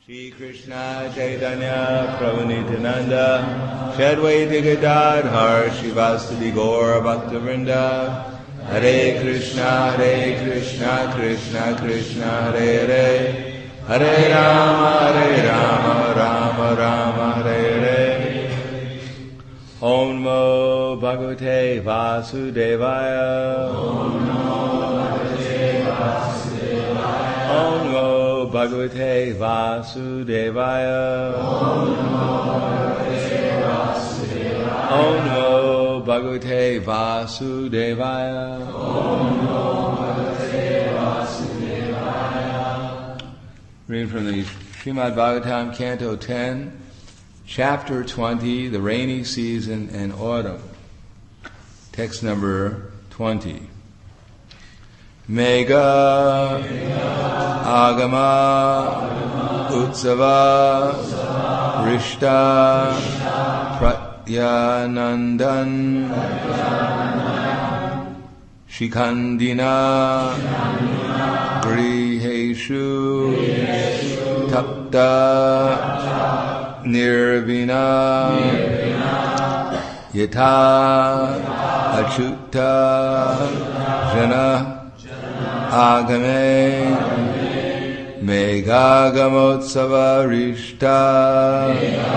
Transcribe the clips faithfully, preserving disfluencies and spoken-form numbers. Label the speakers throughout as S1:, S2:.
S1: Shri Krishna Chaitanya Prabhu Nityananda Shri Advaita Gadadhar Srivastava Gaura Bhaktivinoda Hare Krishna Hare Krishna Krishna Krishna Hare Hare Hare Rama Hare Rama Rama Rama Hare Hare Om Namo Bhagavate Vasudevaya Om Namo Bhagavate Vasudevaya Om Namo Bhagavate Vasudevaya Om Namo Bhagavate Vasudevaya Om Namo Bhagavate Vasudevaya Om Namo Bhagavate Vasudevaya. Reading from the Srimad Bhagavatam, Canto ten, Chapter twenty, the rainy season and autumn. Text number twenty. Mega, Agama, Utsava, Rishta, Pratyanandan, Shikandina, Griheshu, Tapta, Nirvina, Yata, Achuta, Jana, Agame, Megagamotsava Rishta,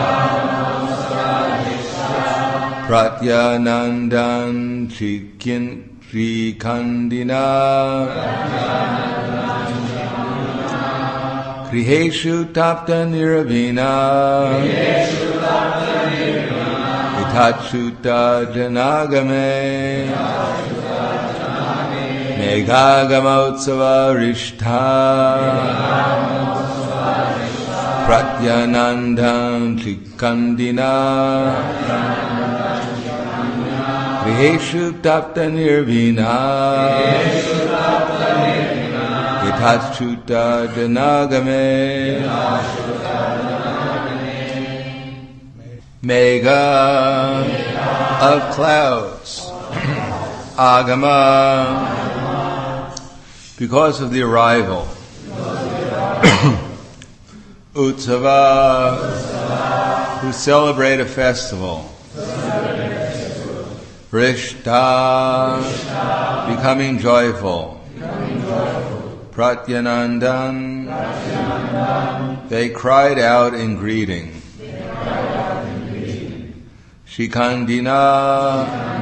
S1: Pratyanandan Chikin Trikandina, Griheshu Tapta Nirvina, Itachuta Janagame, Megagamotsava Rishta, Pratyanandan Chikandina, Griheshu Tapta Nirvina, Itachuta Janagame, Mega of clouds, Agama, because of the arrival, Utsava, who celebrate a festival, Rishta, becoming joyful, Pratyanandan, they cried out in greeting, Shikandina,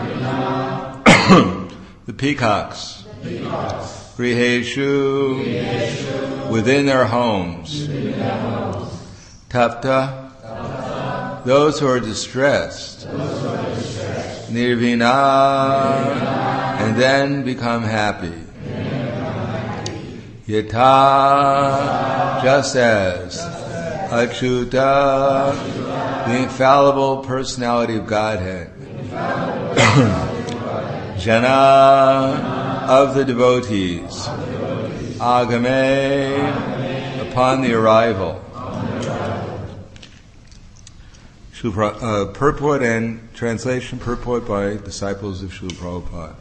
S1: the peacocks, Griheshu, within their homes, Tapta, those who are distressed, Nirvina, and then become happy. Yata, just as Achyuta, the infallible personality of Godhead, Jana, of the devotees, Agame, upon the arrival. Uh, purport and translation, purport by disciples of Srila Prabhupada.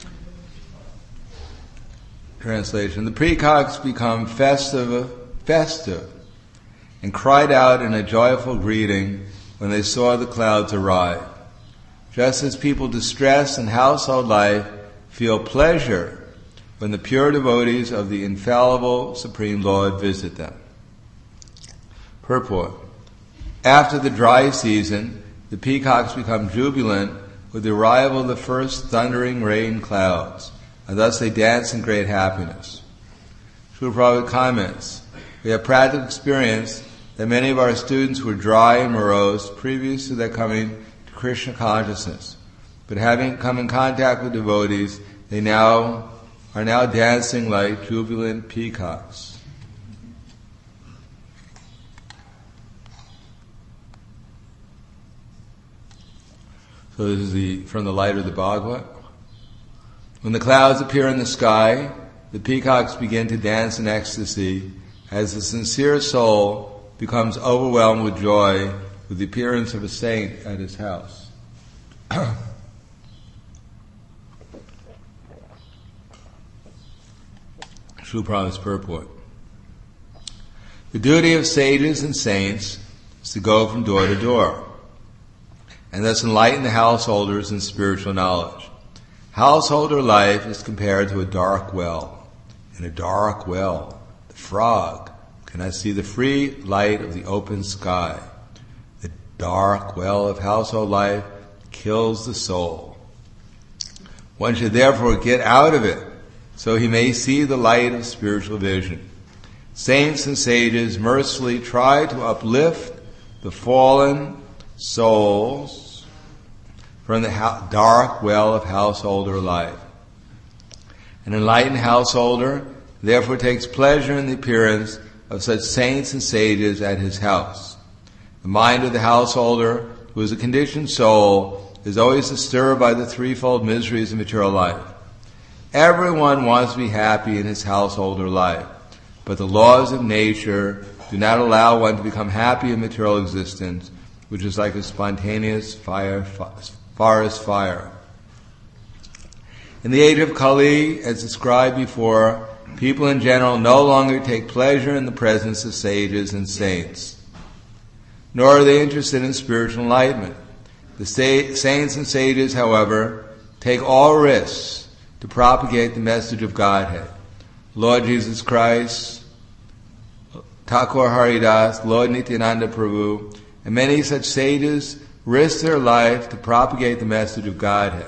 S1: Translation: the peacocks become festive, festive, and cried out in a joyful greeting when they saw the clouds arrive. Just as people distressed in household life feel pleasure when the pure devotees of the infallible Supreme Lord visit them. Purport: after the dry season, the peacocks become jubilant with the arrival of the first thundering rain clouds, and thus they dance in great happiness. Srila Prabhupada comments, we have practical experience that many of our students were dry and morose previous to their coming to Krishna consciousness, but having come in contact with devotees, they now are now dancing like jubilant peacocks. So this is the from the light of the Bhagavad. When the clouds appear in the sky, the peacocks begin to dance in ecstasy as the sincere soul becomes overwhelmed with joy with the appearance of a saint at his house. Srila Prabhupada's purport. The duty of sages and saints is to go from door to door, and thus enlighten the householders in spiritual knowledge. Householder life is compared to a dark well. In a dark well, the frog cannot see the free light of the open sky. The dark well of household life kills the soul. One should therefore get out of it, so he may see the light of spiritual vision. Saints and sages mercifully try to uplift the fallen souls from the ha- dark well of householder life. An enlightened householder therefore takes pleasure in the appearance of such saints and sages at his house. The mind of the householder, who is a conditioned soul, is always disturbed by the threefold miseries of material life. Everyone wants to be happy in his householder life, but the laws of nature do not allow one to become happy in material existence, which is like a spontaneous fire, forest fire. In the age of Kali, as described before, people in general no longer take pleasure in the presence of sages and saints, nor are they interested in spiritual enlightenment. The sa- saints and sages, however, take all risks to propagate the message of Godhead. Lord Jesus Christ, Thakur Haridas, Lord Nityananda Prabhu, and many such sages risk their life to propagate the message of Godhead.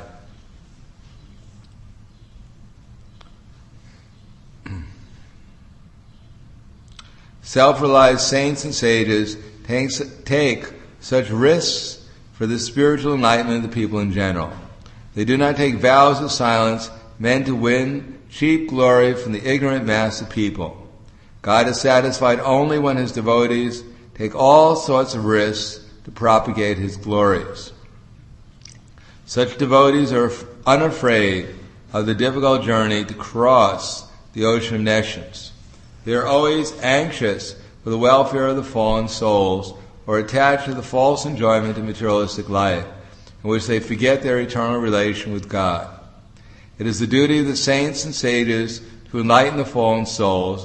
S1: Self-realized saints and sages takes, take such risks for the spiritual enlightenment of the people in general. They do not take vows of silence meant to win cheap glory from the ignorant mass of people. God is satisfied only when his devotees take all sorts of risks to propagate his glories. Such devotees are unafraid of the difficult journey to cross the ocean of nescience. They are always anxious for the welfare of the fallen souls, or attached to the false enjoyment of materialistic life, in which they forget their eternal relation with God. It is the duty of the saints and sages to enlighten the fallen souls,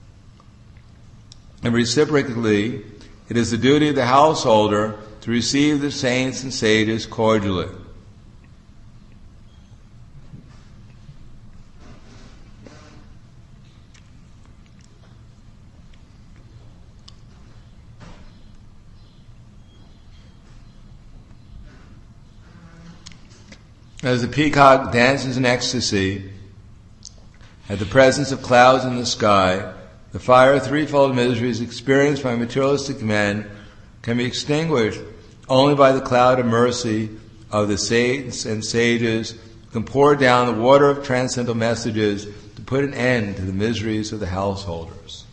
S1: and reciprocally, it is the duty of the householder to receive the saints and sages cordially. As the peacock dances in ecstasy at the presence of clouds in the sky, the fire of threefold miseries experienced by materialistic men can be extinguished only by the cloud of mercy of the saints and sages who can pour down the water of transcendental messages to put an end to the miseries of the householders.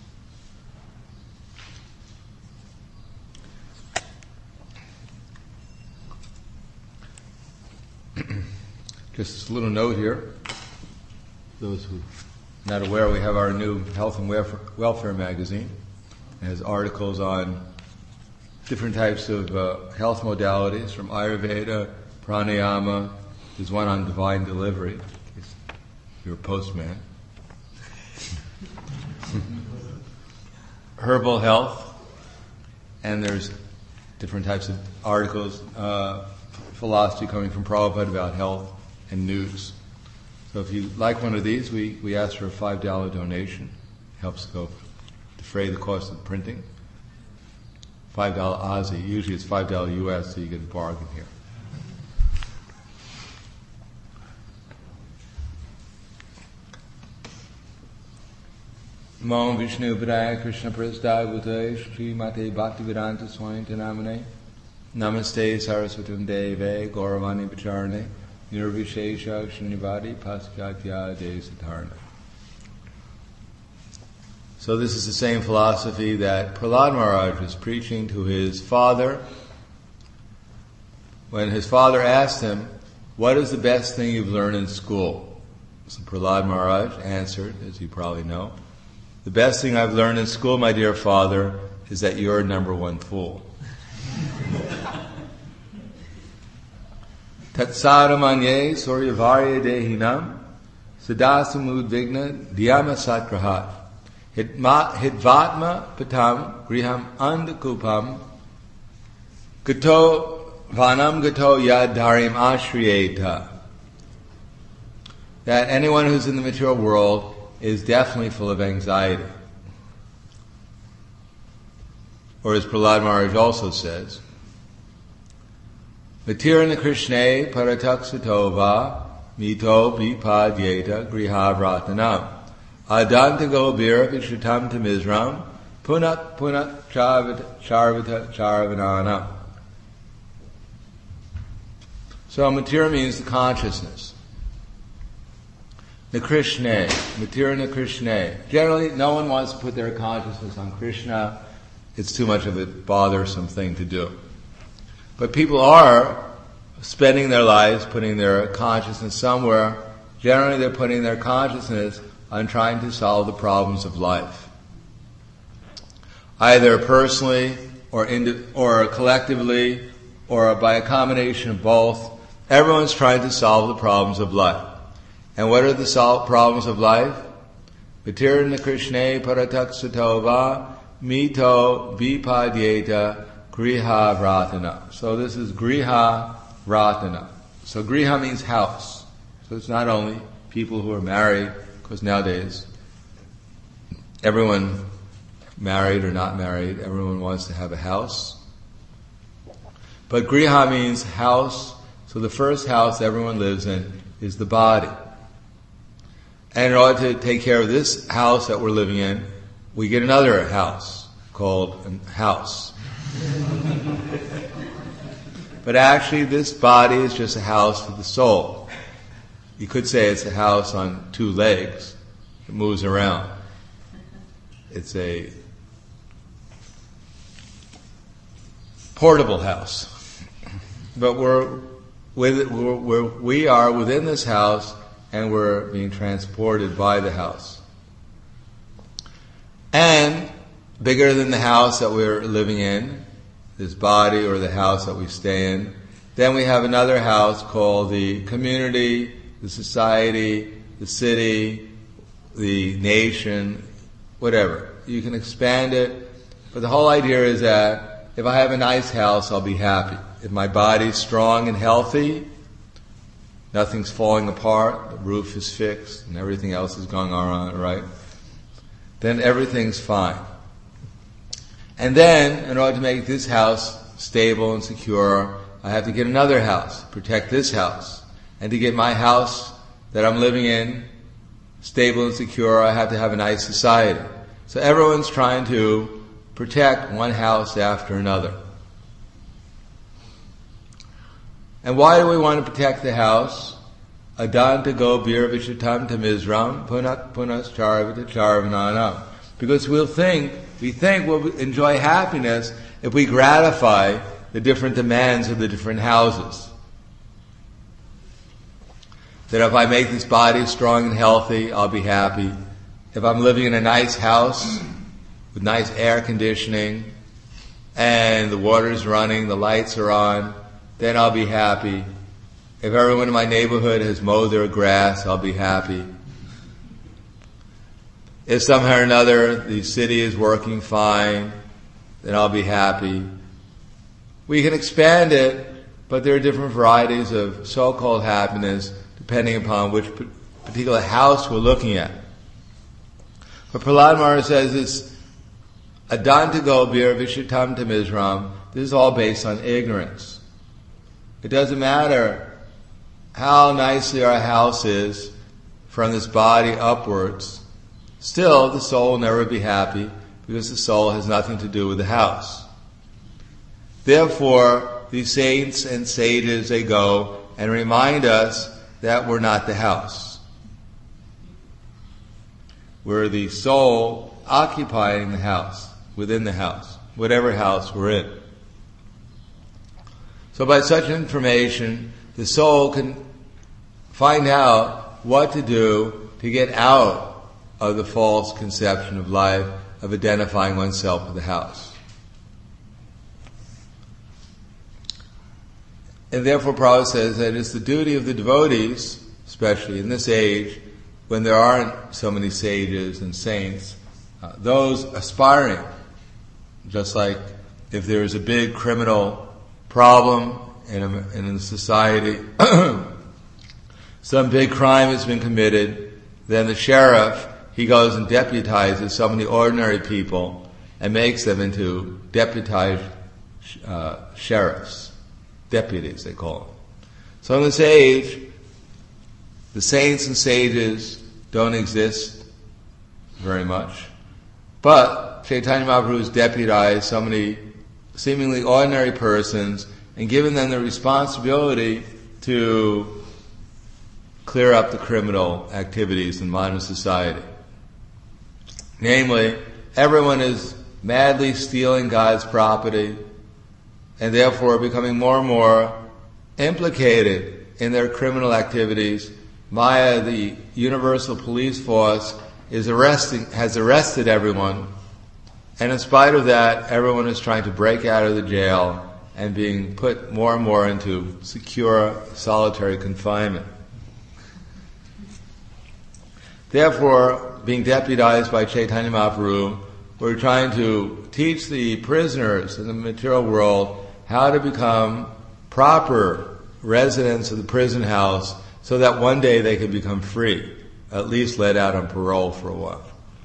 S1: Just a little note here. Those who are not aware, we have our new Health and Welfare, welfare magazine. It has articles on different types of uh, health modalities, from Ayurveda, pranayama. There's one on divine delivery, in case you're a postman. Herbal health, and there's different types of articles, uh, philosophy coming from Prabhupada about health and news. So if you like one of these, we, we ask for a five dollar donation. Helps go defray the cost of printing. five dollar Aussie. Usually it's five dollar U S, so you get a bargain here. Namo Vishnu Padaya Krishna Prasthaya Bhutaya Shri Mate Bhaktivedanta Swami Namane Namaste Saraswatam Deve Gauravani Pacharane Nirvishesha Srinivadi Paskatya Desatarna. So this is the same philosophy that Prahlad Maharaj was preaching to his father when his father asked him, what is the best thing you've learned in school? So Prahlad Maharaj answered, as you probably know, the best thing I've learned in school, my dear father, is that you're number one fool. Tatsaramanye Suryavarya Dehinam Sadasamudvigna Dhyama Satrahat. Hitma, hitvatma patam griham andakupam gato vanam gato yad dharim ashriyeta. That anyone who's in the material world is definitely full of anxiety. Or as Prahlad Maharaj also says, Matirana Krishne parataksatova mito bipadyeta grihavratanam adanta gobira vishutam tamizram punat punat charvita charvita charvananam. So Matira means the consciousness. The Krishna, Matirana Krishna. Generally, no one wants to put their consciousness on Krishna. It's too much of a bothersome thing to do. But people are spending their lives putting their consciousness somewhere. Generally, they're putting their consciousness on trying to solve the problems of life. Either personally, or indi- or collectively, or by a combination of both. Everyone's trying to solve the problems of life. And what are the sol- problems of life? Vitirna Krishne parataksatova mito vipadyeta griha vratana. So this is griha vratana. So griha means house. So it's not only people who are married, because nowadays everyone, married or not married, everyone wants to have a house. But griha means house. So the first house everyone lives in is the body. And in order to take care of this house that we're living in, we get another house called a house. But actually this body is just a house for the soul. You could say it's a house on two legs. It moves around. It's a portable house. But we're with we're, we're, we are within this house, and we're being transported by the house. And bigger than the house that we're living in, this body or the house that we stay in, then we have another house called the community, the society, the city, the nation, whatever. You can expand it, but the whole idea is that if I have a nice house, I'll be happy. If my body's strong and healthy, nothing's falling apart, the roof is fixed, and everything else is going on, right? Then everything's fine. And then, in order to make this house stable and secure, I have to get another house, protect this house. And to get my house that I'm living in stable and secure, I have to have a nice society. So everyone's trying to protect one house after another. And why do we want to protect the house? Adanta go bir vishatam tamizram punat punas charvita charvananam. Because we'll think, we think we'll enjoy happiness if we gratify the different demands of the different houses. That if I make this body strong and healthy, I'll be happy. If I'm living in a nice house with nice air conditioning and the water's running, the lights are on, then I'll be happy. If everyone in my neighborhood has mowed their grass, I'll be happy. If somehow or another the city is working fine, then I'll be happy. We can expand it, but there are different varieties of so-called happiness depending upon which particular house we're looking at. But Prahlad Maharaj says this Adantago bir vishitam tamizram. This is all based on ignorance. It doesn't matter how nicely our house is from this body upwards, still the soul will never be happy because the soul has nothing to do with the house. Therefore, these saints and sages, they go and remind us that we're not the house. We're the soul occupying the house, within the house, whatever house we're in. So by such information, the soul can find out what to do to get out of the false conception of life, of identifying oneself with the house. And therefore Prabhupada says that it's the duty of the devotees, especially in this age, when there aren't so many sages and saints, uh, those aspiring, just like if there is a big criminal problem in a, in a society, some big crime has been committed, then the sheriff, he goes and deputizes so many ordinary people and makes them into deputized uh, sheriffs, deputies they call them. So in this age, the saints and sages don't exist very much, but Chaitanya Mahaprabhu has deputized so many seemingly ordinary persons and given them the responsibility to clear up the criminal activities in modern society. Namely, everyone is madly stealing God's property and therefore becoming more and more implicated in their criminal activities. Maya, the universal police force, is arresting, has arrested everyone, and in spite of that, everyone is trying to break out of the jail and being put more and more into secure, solitary confinement. Therefore, being deputized by Chaitanya Mahaprabhu, we're trying to teach the prisoners in the material world how to become proper residents of the prison house so that one day they can become free, at least let out on parole for a while.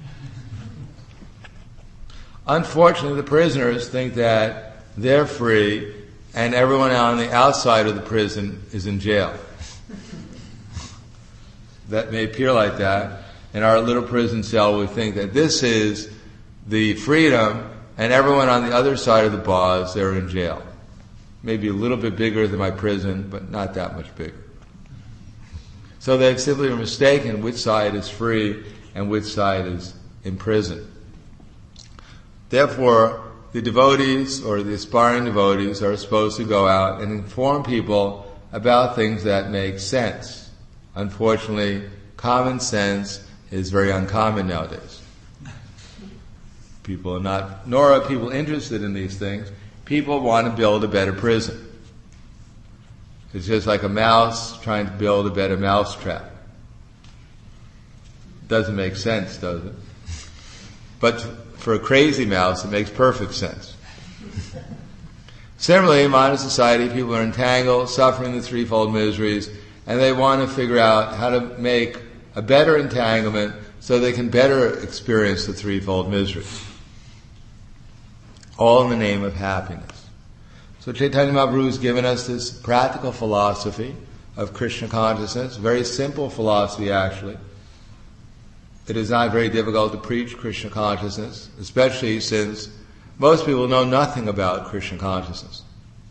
S1: Unfortunately, the prisoners think that they're free and everyone on the outside of the prison is in jail. That may appear like that. In our little prison cell, we think that this is the freedom, and everyone on the other side of the bars, they're in jail. Maybe a little bit bigger than my prison, but not that much bigger. So they've simply mistaken which side is free and which side is in prison. Therefore, the devotees or the aspiring devotees are supposed to go out and inform people about things that make sense. Unfortunately, common sense is very uncommon nowadays. People are not, nor are people interested in these things. People want to build a better prison. It's just like a mouse trying to build a better mousetrap. Doesn't make sense, does it? But for a crazy mouse, it makes perfect sense. Similarly, in modern society, people are entangled, suffering the threefold miseries, and they want to figure out how to make a better entanglement so they can better experience the threefold miseries. All in the name of happiness. So Chaitanya Mahaprabhu has given us this practical philosophy of Krishna consciousness, very simple philosophy actually. It is not very difficult to preach Krishna consciousness, especially since most people know nothing about Krishna consciousness.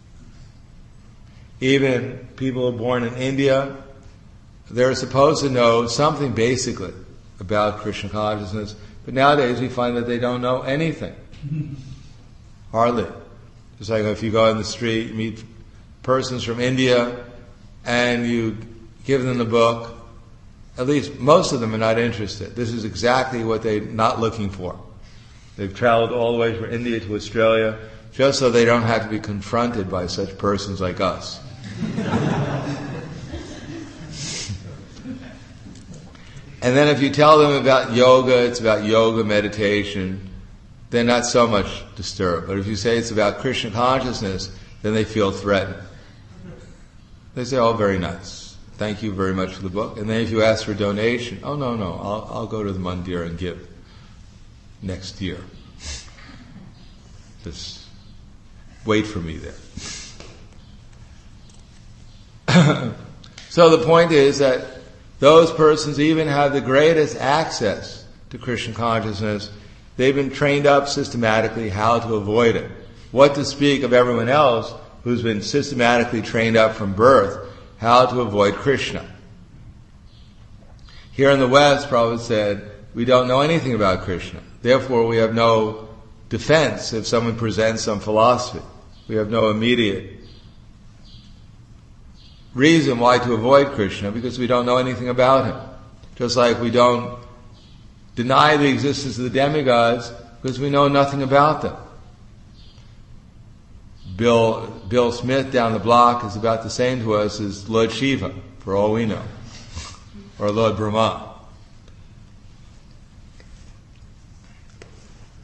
S1: Even people who are born in India, they're supposed to know something basically about Krishna consciousness, but nowadays we find that they don't know anything. Hardly. Just like if you go in the street, you meet persons from India, and you give them the book, at least most of them are not interested. This is exactly what they're not looking for. They've traveled all the way from India to Australia just so they don't have to be confronted by such persons like us. And then if you tell them about yoga, it's about yoga meditation, they're not so much disturbed. But if you say it's about Krishna consciousness, then they feel threatened. They say, oh, very nice. Thank you very much for the book. And then if you ask for a donation, oh, no, no, I'll, I'll go to the mandir and give next year. Just wait for me there. So the point is that those persons even have the greatest access to Krishna consciousness. They've been trained up systematically how to avoid it. What to speak of everyone else who's been systematically trained up from birth how to avoid Krishna. Here in the West, Prabhupada said, we don't know anything about Krishna. Therefore, we have no defense if someone presents some philosophy. We have no immediate reason why to avoid Krishna, because we don't know anything about him. Just like we don't deny the existence of the demigods because we know nothing about them. Bill Bill Smith down the block is about the same to us as Lord Shiva, for all we know, or Lord Brahma.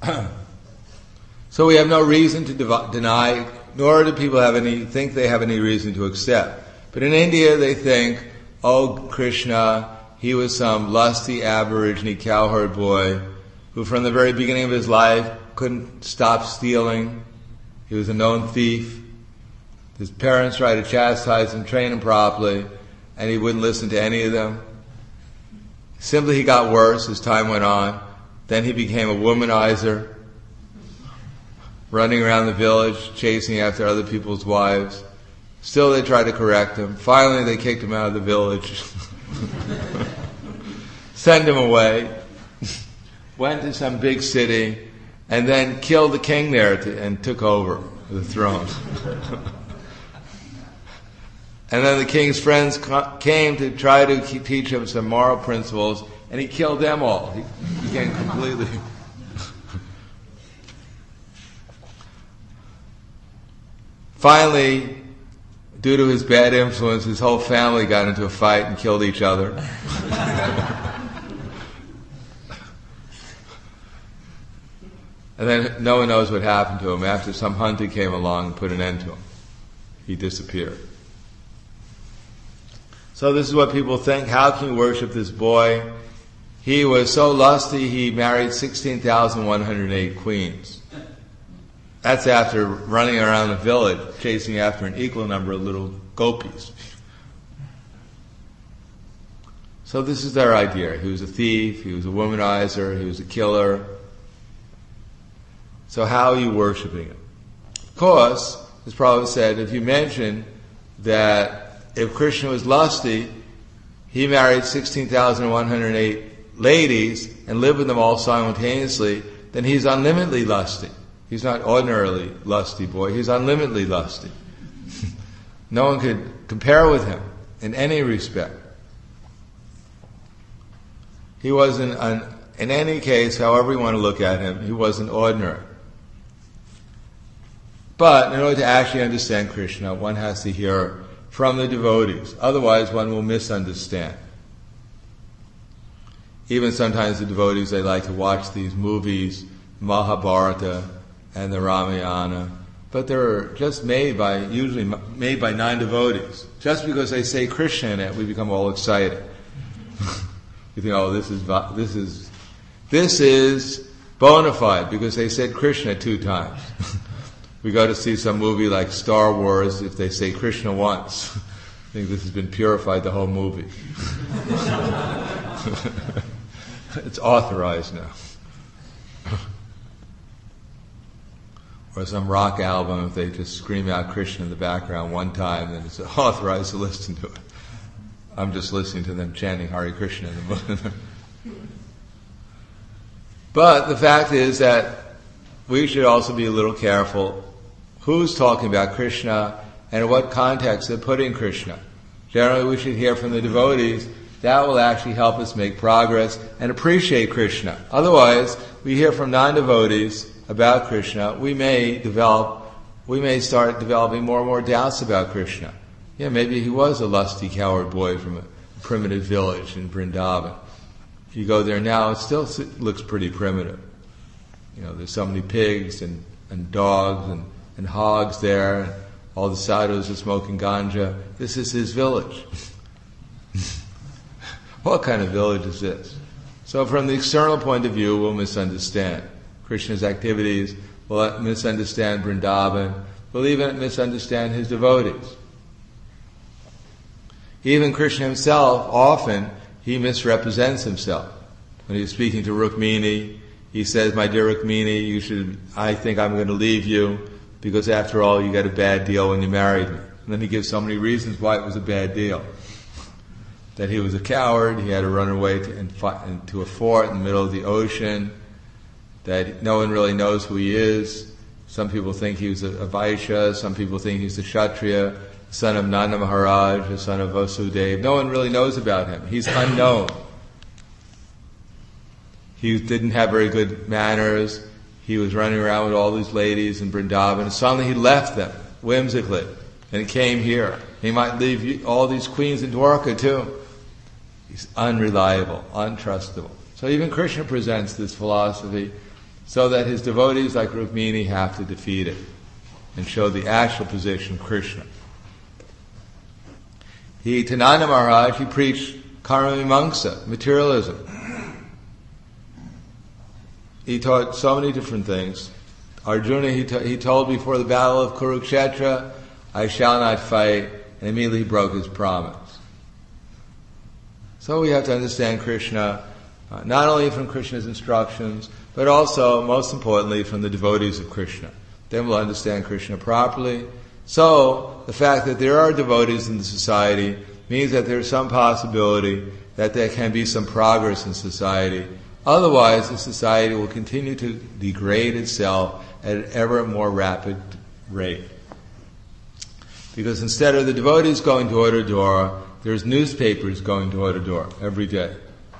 S1: So we have no reason to dev- deny, nor do people have any think they have any reason to accept. But in India they think, oh, Krishna, he was some lusty Aborigine cowherd boy who from the very beginning of his life couldn't stop stealing. He was a known thief. His parents tried to chastise him, train him properly, and he wouldn't listen to any of them. Simply he got worse as time went on. Then he became a womanizer, running around the village, chasing after other people's wives. Still they tried to correct him. Finally they kicked him out of the village. Sent him away. Went to some big city, and then killed the king there to, and took over the throne. And then the king's friends came to try to teach him some moral principles, and he killed them all. He became completely... Finally, due to his bad influence, his whole family got into a fight and killed each other. And then no one knows what happened to him. After some hunter came along and put an end to him, he disappeared. So this is what people think. How can you worship this boy? He was so lusty, he married sixteen thousand one hundred eight queens. That's after running around the village, chasing after an equal number of little gopis. So this is their idea. He was a thief, he was a womanizer, he was a killer. So how are you worshiping him? Of course, as Prabhupada said, if you mention that if Krishna was lusty, he married sixteen thousand one hundred eight ladies and lived with them all simultaneously, then he's unlimitedly lusty. He's not ordinarily lusty boy, he's unlimitedly lusty. No one could compare with him in any respect. He wasn't, an, in any case, however you want to look at him, he wasn't ordinary. But in order to actually understand Krishna, one has to hear from the devotees. Otherwise, one will misunderstand. Even sometimes the devotees, they like to watch these movies, Mahabharata and the Ramayana, but they're just made by, usually made by non-devotees. Just because they say Krishna in it, we become all excited. We think, oh, this is this is this is bona fide because they said Krishna two times. We go to see some movie like Star Wars, if they say Krishna once, I think this has been purified the whole movie. It's authorized now. Or some rock album, if they just scream out Krishna in the background one time, then it's authorized to listen to it. I'm just listening to them chanting Hare Krishna in the movie. But the fact is that we should also be a little careful who's talking about Krishna and in what context they're putting Krishna. Generally, we should hear from the devotees. That will actually help us make progress and appreciate Krishna. Otherwise, we hear from non-devotees about Krishna, we may develop, we may start developing more and more doubts about Krishna. Yeah, maybe he was a lusty coward boy from a primitive village in Vrindavan. If you go there now, it still looks pretty primitive. You know, there's so many pigs and, and dogs and, and hogs there, and all the sadhus are smoking ganja. This is his village. What kind of village is this? So from the external point of view, we'll misunderstand Krishna's activities, we'll misunderstand Vrindavan, we'll even misunderstand his devotees. Even Krishna himself, often, he misrepresents himself. When he's speaking to Rukmini, he says, my dear Rukmini, you should, I think I'm going to leave you, because after all, you got a bad deal when you married me. And then he gives so many reasons why it was a bad deal. That he was a coward, he had to run away to, in, into a fort in the middle of the ocean, that no one really knows who he is. Some people think he was a, a Vaishya, some people think he's a Kshatriya, son of Nanda Maharaj, the son of Vasudeva. No one really knows about him. He's unknown. He didn't have very good manners. He was running around with all these ladies in Vrindavan. And suddenly he left them, whimsically, and came here. He might leave all these queens in Dwarka too. He's unreliable, untrustable. So even Krishna presents this philosophy. so that his devotees like Rukmini have to defeat it and show the actual position of Krishna. He, Tananda Maharaj, he preached karma mimamsa, materialism. He taught so many different things. Arjuna, he, to, he told before the battle of Kurukshetra, I shall not fight, and immediately he broke his promise. So we have to understand Krishna, uh, not only from Krishna's instructions, but also, most importantly, from the devotees of Krishna. Then we'll understand Krishna properly. So, the fact that there are devotees in the society means that there's some possibility that there can be some progress in society. Otherwise, the society will continue to degrade itself at an ever more rapid rate. Because instead of the devotees going door to door, there's newspapers going door to door every day.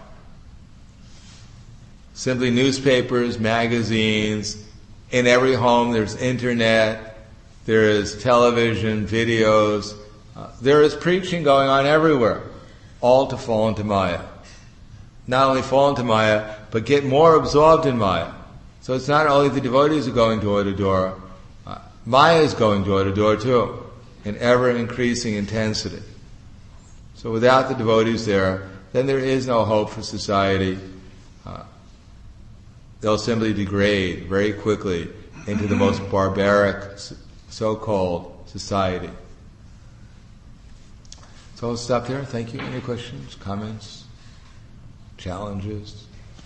S1: Simply newspapers, magazines, in every home there's internet, there is television, videos, uh, there is preaching going on everywhere, all to fall into Maya. Not only fall into Maya, but get more absorbed in Maya. So it's not only the devotees who are going door to door, uh, Maya is going door to door too, in ever increasing intensity. So without the devotees there, then there is no hope for society. Uh, they'll simply degrade very quickly into the most barbaric so-called society. So I'll stop there. Thank you. Any questions, comments, challenges?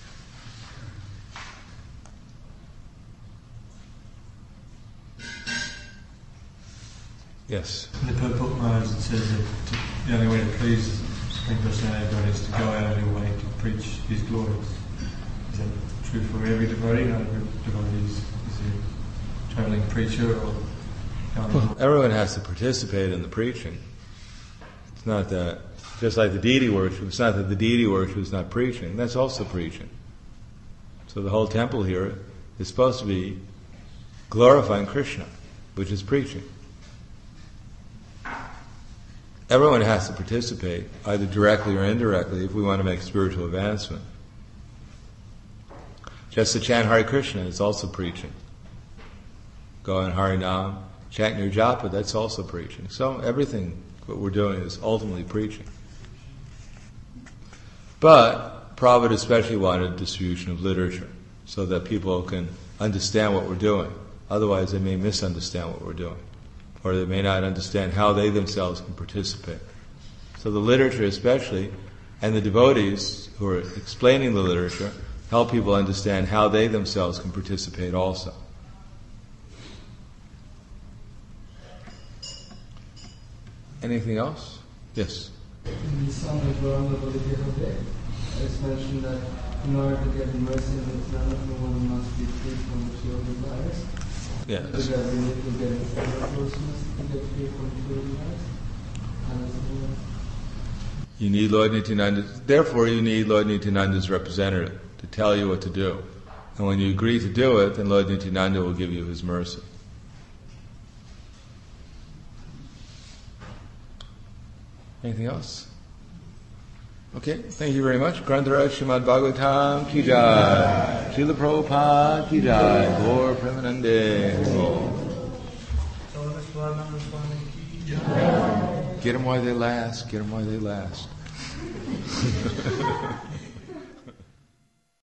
S1: Yes.
S2: In the Purport Maharaj, it says that to, the only way to please Supreme Personality of God is to go out of your way to preach His glories. Is that true for every devotee? Not every devotee is, is a travelling preacher or
S1: well, everyone has to participate in the preaching. It's not that, just like the deity worship, it's not that the deity worship is not preaching. That's also preaching. So the whole temple here is supposed to be glorifying Krishna, which is preaching. Everyone has to participate, either directly or indirectly, if we want to make spiritual advancement. Just to chant Hare Krishna is also preaching. Go on Harinam, chant your japa, that's also preaching. So everything, what we're doing is ultimately preaching. But Prabhupada especially wanted distribution of literature, so that people can understand what we're doing. Otherwise they may misunderstand what we're doing. Or they may not understand how they themselves can participate. So the literature especially, and the devotees who are explaining the literature, help people understand how they themselves can participate also. Anything else? Yes?
S3: In the song of Gauranga Bodhidharma, it's mentioned that in order to get mercy and Nityananda, one must be free from material desires.
S1: Yes.
S3: So that we need to get closeness to get free from material desires.
S1: You need Lord Nityananda. Therefore, you need Lord Nityananda's representative to tell you what to do. And when you agree to do it, then Lord Nityananda will give you his mercy. Anything else? Okay, thank you very much. Granthara Srimad Bhagavatam ki jai. Srila Prabhupada ki jai. Gaur Premanande. Get them while they last. Get them while they last.